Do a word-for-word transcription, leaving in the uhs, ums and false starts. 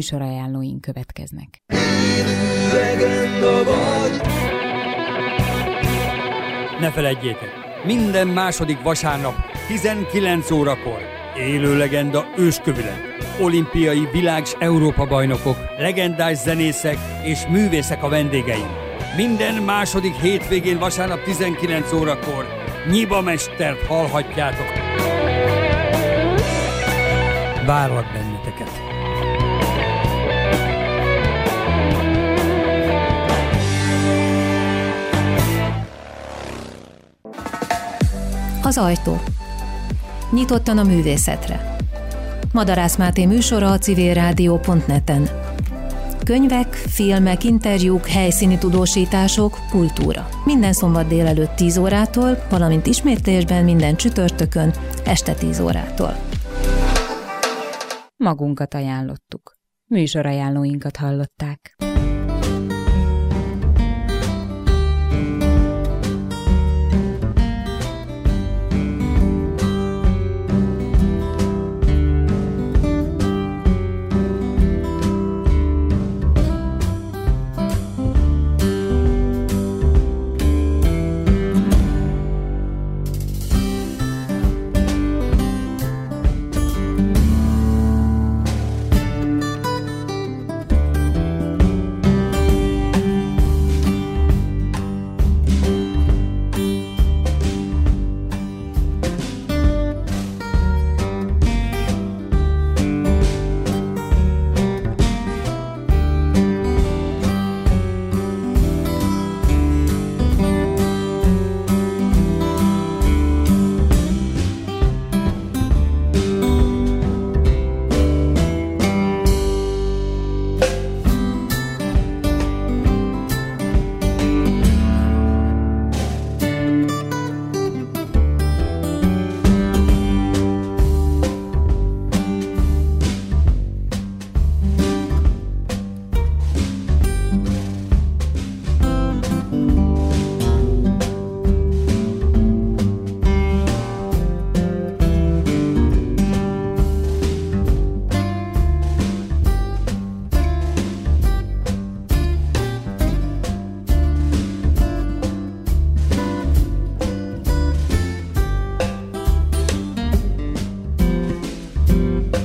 Műsorajánlóink következnek. Ne feledjétek, minden második vasárnap tizenkilenc órakor élő legenda őskövület. Olimpiai világ- és Európa-bajnokok, legendás zenészek és művészek a vendégeim. Minden második hétvégén vasárnap tizenkilenc órakor Nyiba Mestert hallhatjátok. Várlak benneteket! Az ajtó. Nyitottan a művészetre. Madarász Máté műsora a civilrádió pont net-en. Könyvek, filmek, interjúk, helyszíni tudósítások, kultúra. Minden szombat délelőtt tíz órától, valamint ismétlésben minden csütörtökön este tíz órától. Magunkat ajánlottuk. Műsorajánlóinkat hallották.